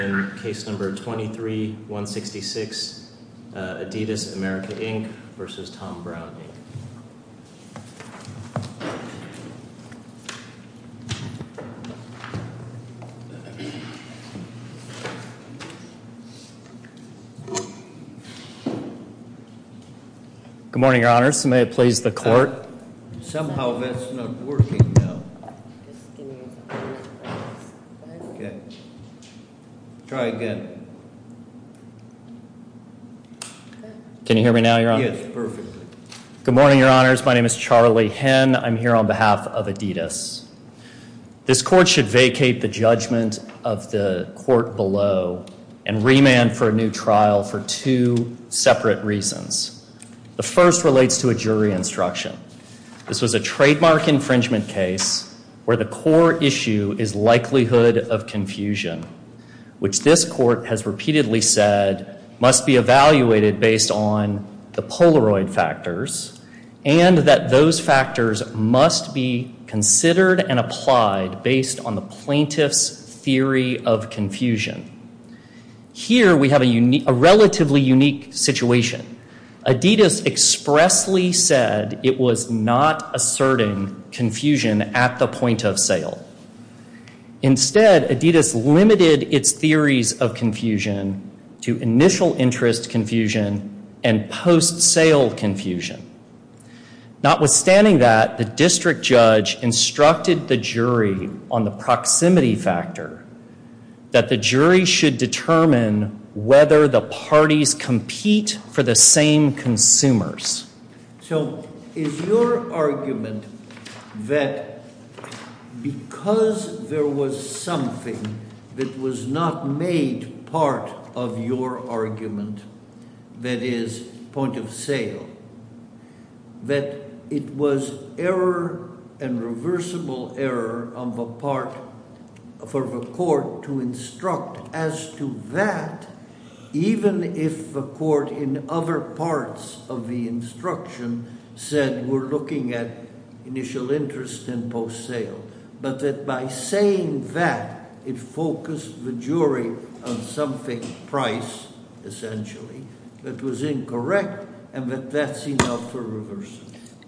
In case number 23-166, Adidas America Inc. versus Thom Browne Inc. Good morning, Your Honors. May it please the Court. Somehow that's not working now. Just give me a minute. Okay. Try again. Can you hear me now, Your Honor? Yes, perfectly. Good morning, Your Honors. My name is Charlie Henn. I'm here on behalf of Adidas. This Court should vacate the judgment of the court below and remand for a new trial for two separate reasons. The first relates to a jury instruction. This was a trademark infringement case where the core issue is likelihood of confusion, which this Court has repeatedly said must be evaluated based on the Polaroid factors, and that those factors must be considered and applied based on the plaintiff's theory of confusion. Here we have a relatively unique situation. Adidas expressly said it was not asserting confusion at the point of sale. Instead, Adidas limited its theories of confusion to initial interest confusion and post-sale confusion. Notwithstanding that, the district judge instructed the jury on the proximity factor that the jury should determine whether the parties compete for the same consumers. So is your argument that because there was something that was not made part of your argument, that is, point of sale, that it was error and reversible error on the part for the court to instruct as to that, even if the court in other parts of the instruction said we're looking at initial interest and post-sale, but that by saying that, it focused the jury on something, price, essentially, that was incorrect, and that that's enough for reversal?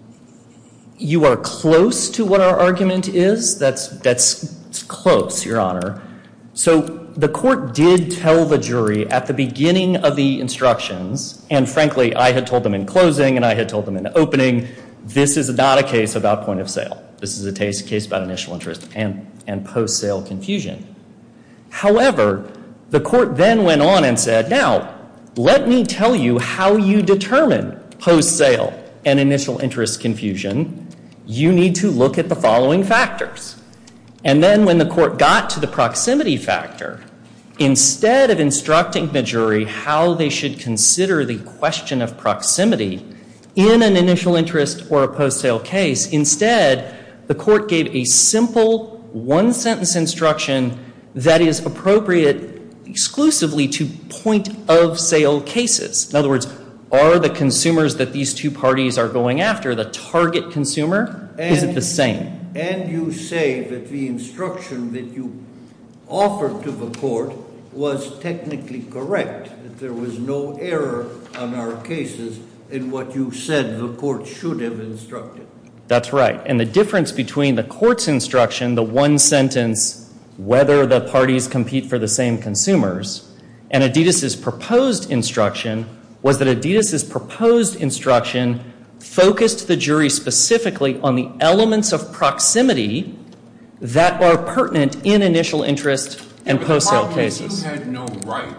You are close to what our argument is. That's close, Your Honor. So the court did tell the jury at the beginning of the instructions, and frankly, I had told them in closing and I had told them in opening, this is not a case about point of sale. This is a case about initial interest and post-sale confusion. However, the court then went on and said, now, let me tell you how you determine post-sale and initial interest confusion. You need to look at the following factors. And then when the court got to the proximity factor, instead of instructing the jury how they should consider the question of proximity in an initial interest or a post-sale case, instead, the court gave a simple one-sentence instruction that is appropriate exclusively to point-of-sale cases. In other words, are the consumers that these two parties are going after the target consumer? Is it the same? And you say that the instruction that you offered to the court was technically correct, that there was no error on our cases in what you said the court should have instructed. That's right. And the difference between the court's instruction, the one sentence, whether the parties compete for the same consumers, and Adidas's proposed instruction was that Adidas's proposed instruction focused the jury specifically on the elements of proximity that are pertinent in initial interest and post-sale cases. You had no right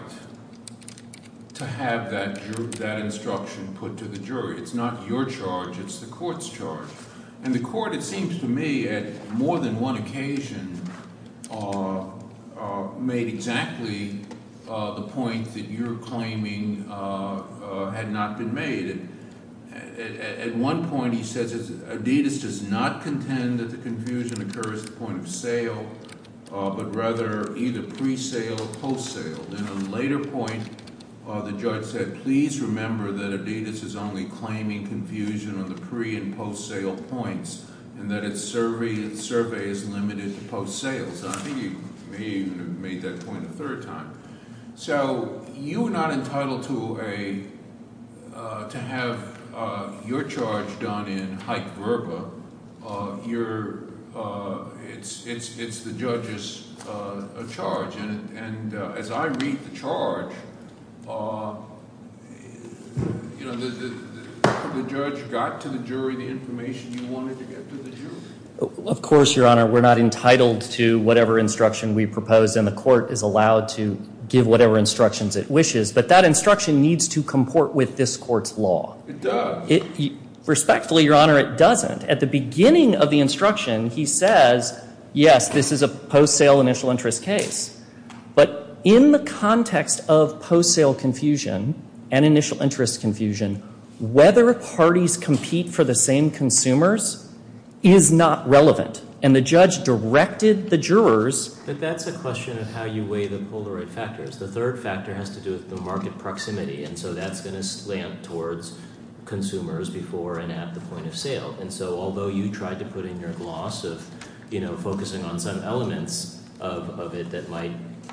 to have that instruction put to the jury. It's not your charge, it's the court's charge. And the court, it seems to me, at more than one occasion made exactly the point that you're claiming had not been made. At one point he says Adidas does not contend that the confusion occurs at the point of sale, but rather either pre-sale or post-sale. Then at a later point, the judge said, please remember that Adidas is only claiming confusion on the pre- and post-sale points, and that its survey is limited to post-sales. I think you may even have made that point a third time. So you're not entitled to have your charge done in haec verba. It's the judge's charge, and as I read the charge, the judge got to the jury the information you wanted to get to the jury. Of course, Your Honor, we're not entitled to whatever instruction we propose, and the court is allowed to give whatever instructions it wishes, but that instruction needs to comport with this court's law. It does. Respectfully, Your Honor, it doesn't. At the beginning of the instruction, he says, yes, this is a post-sale initial interest case. But in the context of post-sale confusion and initial interest confusion, whether parties compete for the same consumers is not relevant. And the judge directed the jurors. But that's a question of how you weigh the Polaroid factors. The third factor has to do with the market proximity, and so that's going to slant towards consumers before and at the point of sale. And so although you tried to put in your gloss of, focusing on some elements of it that might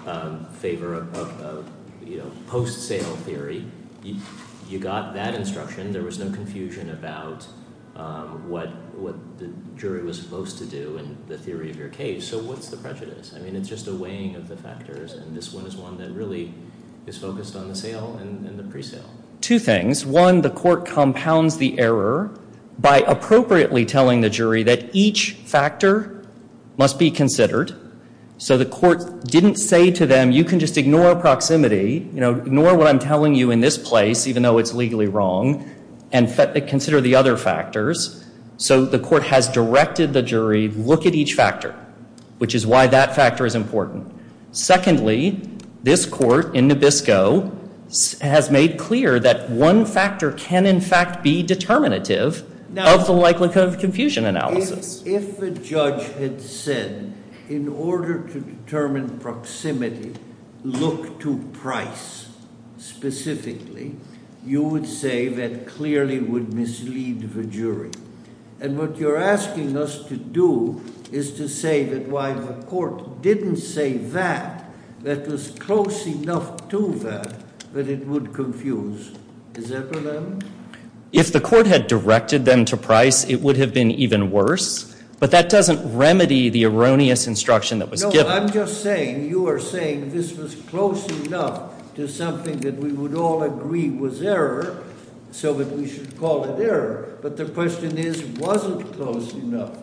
favor a post-sale theory, you got that instruction. There was no confusion about what the jury was supposed to do and the theory of your case. So what's the prejudice? I mean, it's just a weighing of the factors, and this one is one that really is focused on the sale and the pre-sale. Two things. One, the court compounds the error by appropriately telling the jury that each factor must be considered. So the court didn't say to them, you can just ignore proximity, ignore what I'm telling you in this place, even though it's legally wrong, and consider the other factors. So the court has directed the jury, look at each factor, which is why that factor is important. Secondly, this court in Nabisco has made clear that one factor can in fact be determinative of the likelihood of confusion analysis. If the judge had said, in order to determine proximity, look to price specifically, you would say that clearly would mislead the jury. And what you're asking us to do is to say that while the court didn't say that was close enough to that it would confuse. Is that what I mean? If the court had directed them to price, it would have been even worse. But that doesn't remedy the erroneous instruction that was given. No, I'm just saying, you are saying this was close enough to something that we would all agree was error, so that we should call it error. But the question is, was it close enough?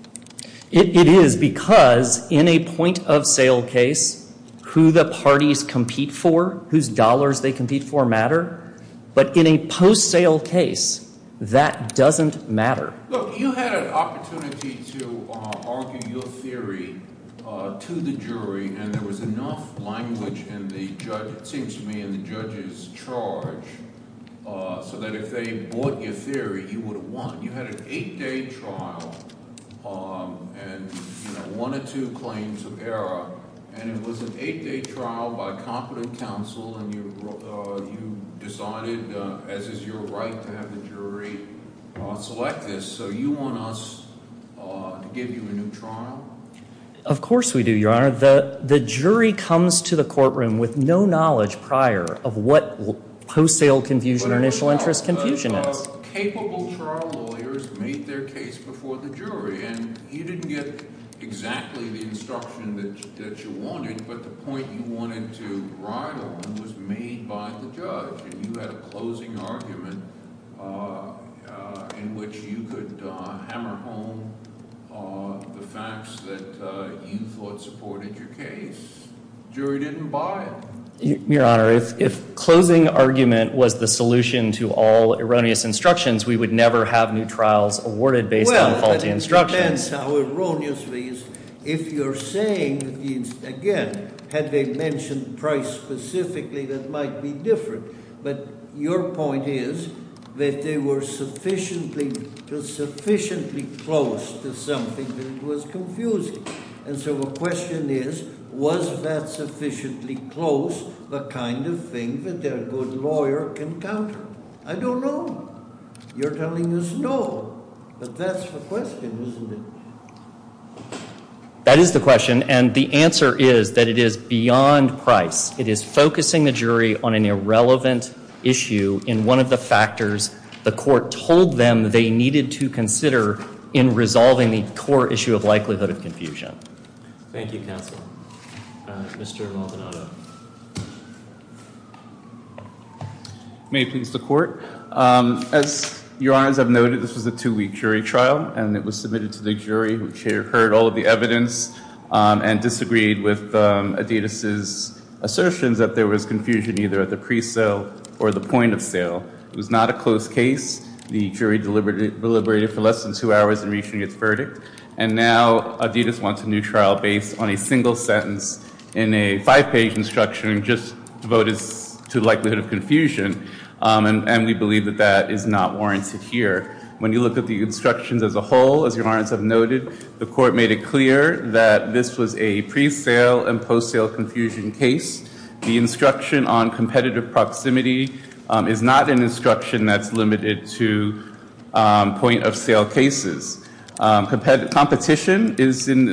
It is, because in a point of sale case, who the parties compete for, whose dollars they compete for matter. But in a post-sale case, that doesn't matter. Look, you had an opportunity to argue your theory to the jury, and there was enough language in the judge, it seems to me, in the judge's charge, so that if they bought your theory, you would have won. You had an 8-day trial, and one or two claims of error, and it was an 8-day trial by competent counsel, and you decided, as is your right, to have the jury select this. So you want us to give you a new trial? Of course we do, Your Honor. The jury comes to the courtroom with no knowledge prior of what post-sale confusion or initial interest confusion is. Capable trial lawyers made their case before the jury, and you didn't get exactly the instruction that you wanted, but the point you wanted to ride on was made by the judge, and you had a closing argument in which you could hammer home the facts that you thought supported your case. Jury didn't buy it. Your Honor, if closing argument was the solution to all erroneous instructions, we would never have new trials awarded based on faulty instructions. Well, it depends how erroneous it is. If you're saying, again, had they mentioned price specifically, that might be different. But your point is that they were sufficiently close to something that it was confusing. And so the question is, was that sufficiently close, the kind of thing that a good lawyer can counter? I don't know. You're telling us no. But that's the question, isn't it? That is the question, and the answer is that it is beyond price. It is focusing the jury on an irrelevant issue in one of the factors the court told them they needed to consider in resolving the core issue of likelihood of confusion. Thank you, counsel. Mr. Maldonado. May it please the court. As Your Honors have noted, this was a 2-week jury trial, and it was submitted to the jury, which heard all of the evidence and disagreed with Adidas's assertions that there was confusion either at the pre-sale or the point of sale. It was not a close case. The jury deliberated for less than 2 hours in reaching its verdict, and now Adidas wants a new trial based on a single sentence in a 5-page instruction just devoted to likelihood of confusion, and we believe that that is not warranted here. When you look at the instructions as a whole, as Your Honors have noted, the court made it clear that this was a pre-sale and post-sale confusion case. The instruction on competitive proximity is not an instruction that's limited to point-of-sale cases. Competitive is in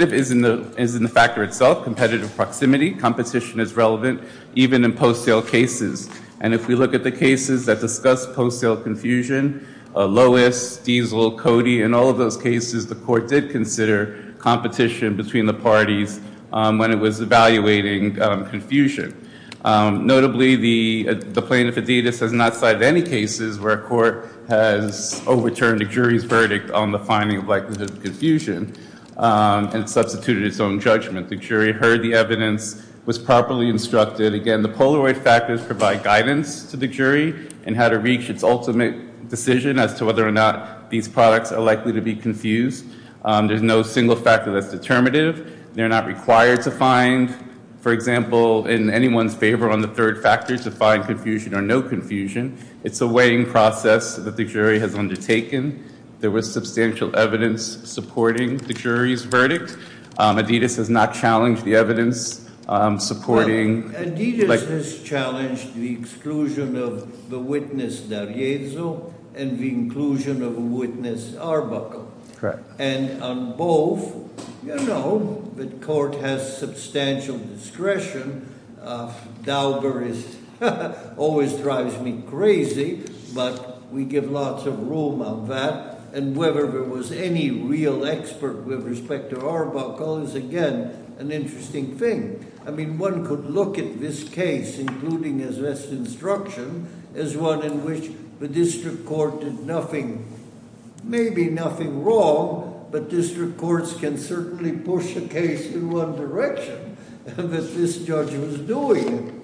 the factor itself. Competitive proximity, competition is relevant even in post-sale cases. And if we look at the cases that discuss post-sale confusion, Lois, Diesel, Cody, in all of those cases, the court did consider competition between the parties when it was evaluating confusion. Notably, the plaintiff Adidas has not cited any cases where a court has overturned a jury's verdict on the finding of likelihood of confusion and substituted its own judgment. The jury heard the evidence, was properly instructed. Again, the Polaroid factors provide guidance to the jury in how to reach its ultimate decision as to whether or not these products are likely to be confused. There's no single factor that's determinative. They're not required to find, for example, in anyone's favor on the third factor to find confusion or no confusion. It's a weighing process that the jury has undertaken. There was substantial evidence supporting the jury's verdict. Adidas has not challenged the evidence supporting... Well, Adidas has challenged the exclusion of the witness D'Arienzo and the inclusion of a witness Arbuckle. Correct. And on both, you know, the court has substantial discretion. Dauber always drives me crazy, but we give lots of room on that. And whether there was any real expert with respect to Arbuckle is, again, an interesting thing. I mean, one could look at this case, including as best instruction, as one in which the district court did nothing, maybe nothing wrong, but district courts can certainly push a case in one direction, and that this judge was doing.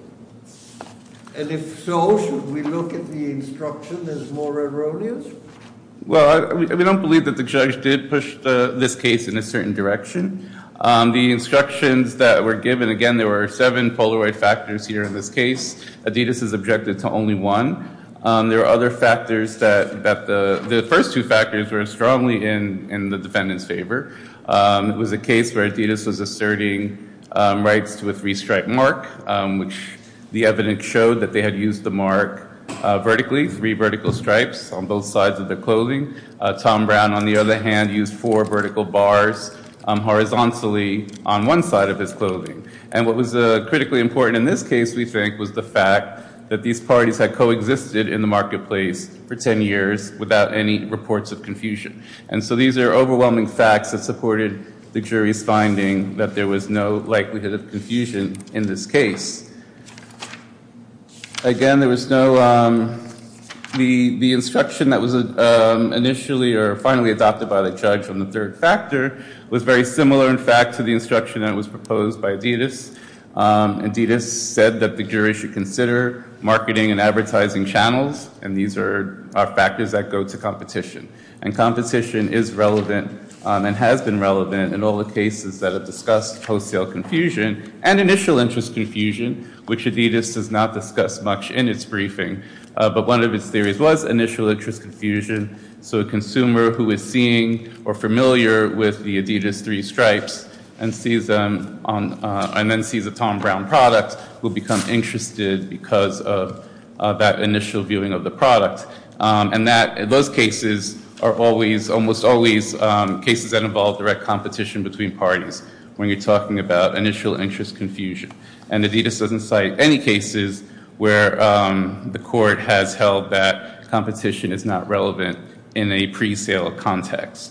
And if so, should we look at the instruction as more erroneous? Well, we don't believe that the judge did push this case in a certain direction. The instructions that were given, again, there were 7 Polaroid factors here in this case. Adidas has objected to only 1. There are other factors that the first 2 factors were strongly in the defendant's favor. It was a case where Adidas was asserting rights to a 3-stripe mark, which the evidence showed that they had used the mark vertically, 3 vertical stripes on both sides of their clothing. Tom Brown, on the other hand, used 4 vertical bars horizontally on one side of his clothing. And what was critically important in this case, we think, was the fact that these parties had coexisted in the marketplace for 10 years without any reports of confusion. And so these are overwhelming facts that supported the jury's finding that there was no likelihood of confusion in this case. Again, there was no, the instruction that was initially or finally adopted by the judge on the third factor was very similar, in fact, to the instruction that was proposed by Adidas. Adidas said that the jury should consider marketing and advertising channels, and these are factors that go to competition. And competition is relevant and has been relevant in all the cases that have discussed post-sale confusion and initial interest confusion, which Adidas does not discuss much in its briefing. But one of its theories was initial interest confusion. So a consumer who is seeing or familiar with the Adidas 3 stripes and sees them and then sees a Tom Brown product will become interested because of that initial viewing of the product. And those cases are almost always cases that involve direct competition between parties when you're talking about initial interest confusion. And Adidas doesn't cite any cases where the court has held that competition is not relevant in a pre-sale context.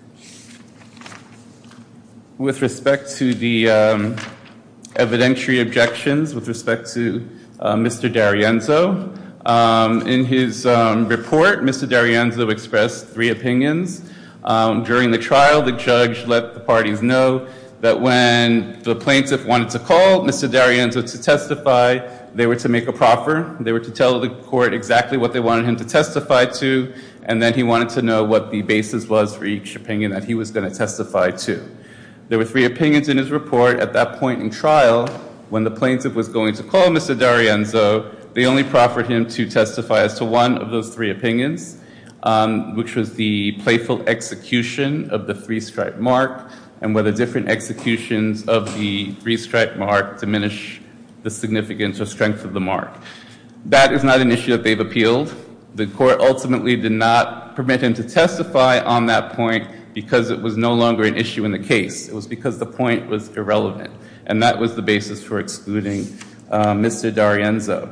With respect to the evidentiary objections, with respect to Mr. D'Arienzo, in his report, Mr. D'Arienzo expressed 3 opinions. During the trial, the judge let the parties know that when the plaintiff wanted to call Mr. D'Arienzo to testify, they were to make a proffer. They were to tell the court exactly what they wanted him to testify to, and then he wanted to know what the basis was for each opinion that he was going to testify to. There were 3 opinions in his report. At that point in trial, when the plaintiff was going to call Mr. D'Arienzo, they only proffered him to testify as to one of those 3 opinions, which was the playful execution of the 3-stripe mark, and whether different executions of the 3-stripe mark diminish the significance or strength of the mark. That is not an issue that they've appealed. The court ultimately did not permit him to testify on that point because it was no longer an issue in the case. It was because the point was irrelevant, and that was the basis for excluding Mr. D'Arienzo.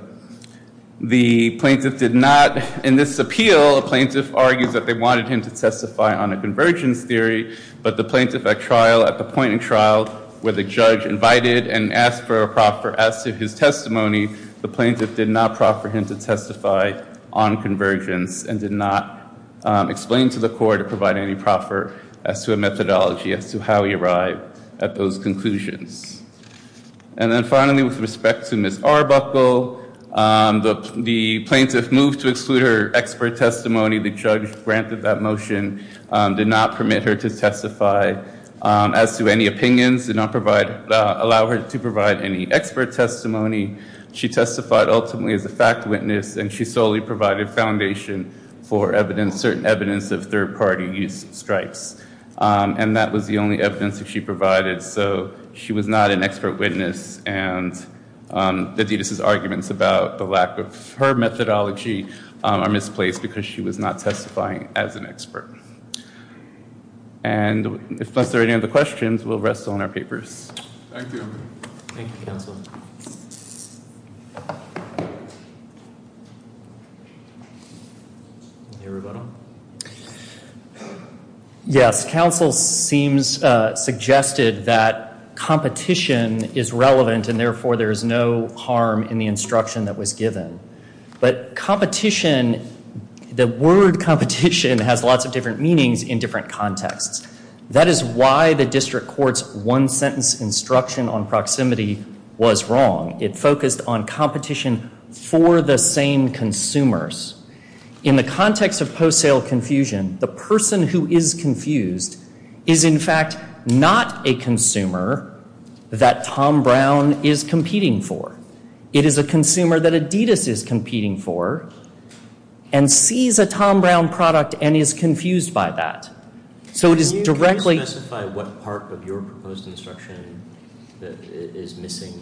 The plaintiff did not, in this appeal, a plaintiff argues that they wanted him to testify on a convergence theory, but the plaintiff at trial, at the point in trial where the judge invited and asked for a proffer as to his testimony, the plaintiff did not proffer him to testify on convergence and did not explain to the court or provide any proffer as to a methodology as to how he arrived at those conclusions. And then finally, with respect to Ms. Arbuckle, the plaintiff moved to exclude her expert testimony. The judge granted that motion, did not permit her to testify as to any opinions, did not allow her to provide any expert testimony. She testified ultimately as a fact witness, and she solely provided foundation for certain evidence of third-party use of stripes. And that was the only evidence that she provided, so she was not an expert witness, and Adidas' arguments about the lack of her methodology are misplaced because she was not testifying as an expert. And unless there are any other questions, we'll rest on our papers. Thank you. Thank you, counsel. Your rebuttal? Yes, counsel seems suggested that competition is relevant and therefore there is no harm in the instruction that was given. But competition, the word competition has lots of different meanings in different contexts. That is why the district court's one-sentence instruction on proximity was wrong. It focused on competition for the same consumers. In the context of post-sale confusion, the person who is confused is in fact not a consumer that Thom Browne is competing for. It is a consumer that Adidas is competing for and sees a Thom Browne product and is confused by that. So it is directly... Can you specify what part of your proposed instruction that is missing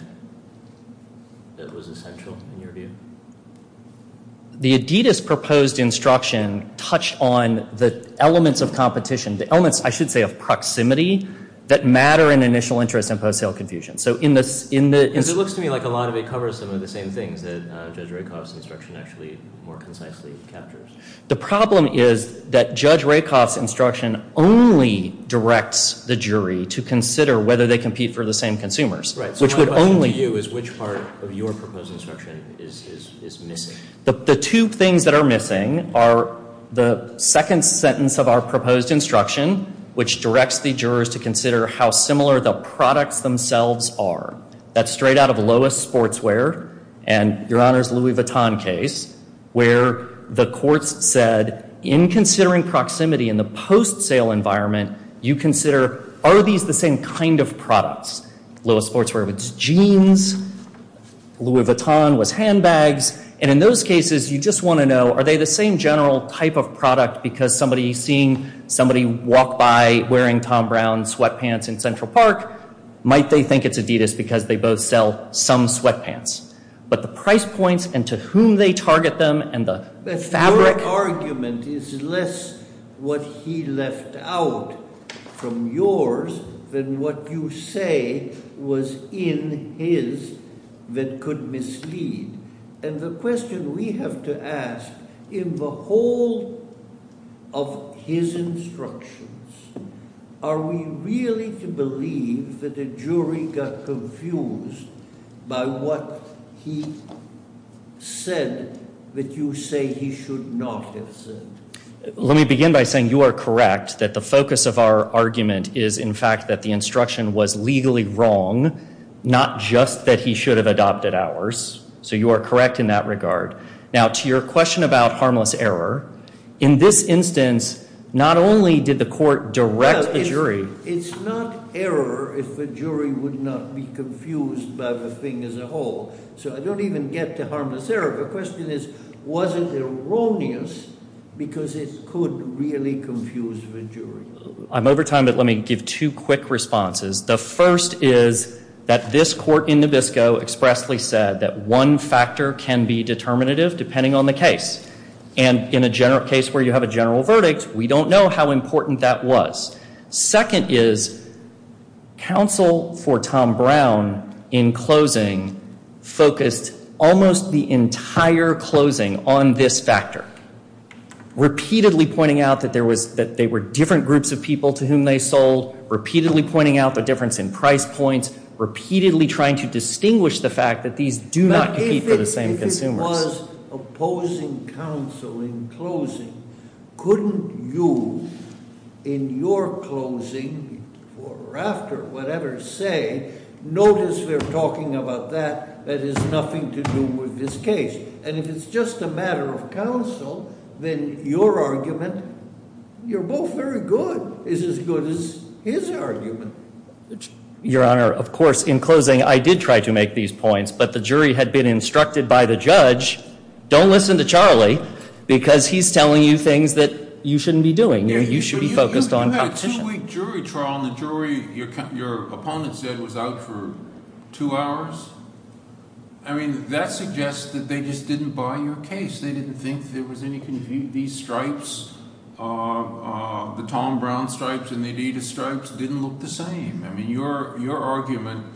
that was essential in your view? The Adidas proposed instruction touched on the elements of competition, the elements, I should say, of proximity that matter in initial interest and post-sale confusion. So because it looks to me like a lot of it covers some of the same things that Judge Rakoff's instruction actually more concisely captures. The problem is that Judge Rakoff's instruction only directs the jury to consider whether they compete for the same consumers. Right. So which would only to you is which part of your proposed instruction is missing? The 2 things that are missing are the second sentence of our proposed instruction, which directs the jurors to consider how similar the products themselves are. That's straight out of Lois Sportswear and Your Honor's Louis Vuitton case, where the courts said, in considering proximity in the post-sale environment, you consider, are these the same kind of products? Lois Sportswear was jeans, Louis Vuitton was handbags, and in those cases, you just want to know, are they the same general type of product because seeing somebody walk by wearing Thom Browne sweatpants in Central Park, might they think it's Adidas because they both sell some sweatpants? but the price points and to whom they target them and the But fabric. your argument is less what he left out from yours than what you say was in his that could mislead. And the question we have to ask, in the whole of his instructions, are we really to believe that a jury got confused by what he said that you say he should not have said? Let me begin by saying you are correct that the focus of our argument is, in fact, that the instruction was legally wrong, not just that he should have adopted ours. So you are correct in that regard. Now, to your question about harmless error, in this instance, not only did the court direct the jury. It's not error if the jury would not be confused by the thing as a whole. So I don't even get to harmless error. The question is, was it erroneous because it could really confuse the jury? I'm over time, but let me give two quick responses. The first is that this court in Nabisco expressly said that one factor can be determinative depending on the case. And in a general case where you have a general verdict, we don't know how important that was. Second is, counsel for Tom Brown in closing focused almost the entire closing on this factor, repeatedly pointing out that they were different groups of people to whom they sold, repeatedly pointing out the difference in price points, repeatedly trying to distinguish the fact that these do not compete for the same consumers. If it was opposing counsel in closing, couldn't you, in your closing or after, whatever, say, notice they're talking about that has nothing to do with this case? And if it's just a matter of counsel, then your argument, you're both very good, is as good as his argument. Your Honor, of course, in closing, I did try to make these points, but the jury had been instructed by the judge, don't listen to Charlie, because he's telling you things that you shouldn't be doing. You should be focused on competition. You had a 2-week jury trial, and the jury, your opponent said, was out for 2 hours. I mean, that suggests that they just didn't buy your case. They didn't think there was any confusion. These stripes, the Tom Brown stripes and the Adidas stripes didn't look the same. I mean, your argument,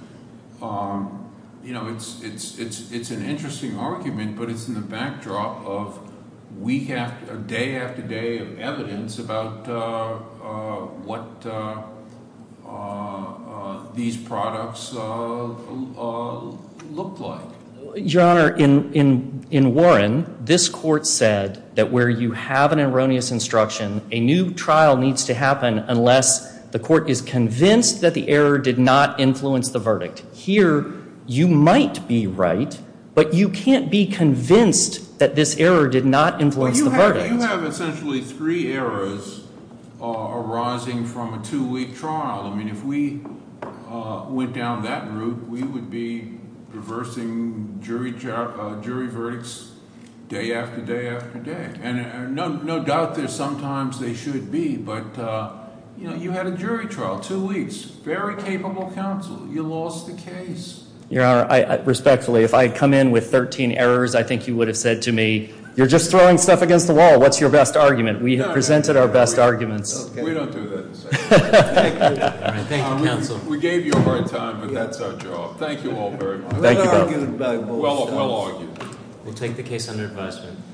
it's an interesting argument, but it's in the backdrop of day after day of evidence about what these products looked like. Your Honor, in Warren, this court said that where you have an erroneous instruction, a new trial needs to happen unless the court is convinced that the error did not influence the verdict. Here, you might be right, but you can't be convinced that this error did not influence the verdict. You have essentially 3 errors arising from a 2-week trial. I mean, if we went down that route, we would be reversing jury verdicts day after day after day. And no doubt there's sometimes they should be, but you had a jury trial, 2 weeks, very capable counsel. You lost the case. Your Honor, I respectfully, if I had come in with 13 errors, I think you would have said to me, you're just throwing stuff against the wall. What's your best argument? We have presented our best arguments. Okay. We don't do that. Thank you. All right, thank you, counsel. We gave you a hard time, but that's our job. Thank you all very much. Thank you both. Well argued by both sides. Well argued. We'll take the case under advisement.